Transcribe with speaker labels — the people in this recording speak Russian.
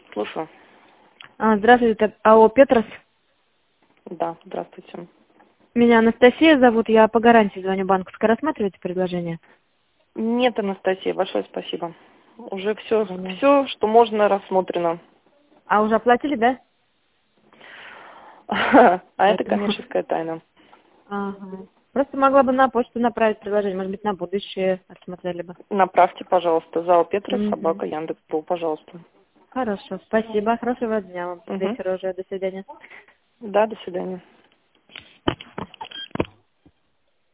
Speaker 1: Слушаю.
Speaker 2: Здравствуйте, это АО «Петрос».
Speaker 1: Да, здравствуйте.
Speaker 2: Меня Анастасия зовут, я по гарантии звоню банковской. Рассматриваете предложение?
Speaker 1: Нет, Анастасия, большое спасибо. Уже все,
Speaker 2: Понятно.
Speaker 1: что можно, рассмотрено.
Speaker 2: А уже оплатили, да?
Speaker 1: А это
Speaker 2: Поэтому.
Speaker 1: коммерческая тайна.
Speaker 2: Ага. Просто могла бы на почту направить предложение, может быть, на будущее рассмотрели бы.
Speaker 1: Направьте, пожалуйста, ЗАО «Петрос»,
Speaker 2: Мгм.
Speaker 1: собака Яндекс.Ру, пожалуйста.
Speaker 2: Хорошо, спасибо. Хорошего дня вам.
Speaker 1: Угу.
Speaker 2: Вечера уже. До свидания.
Speaker 1: Да, до свидания.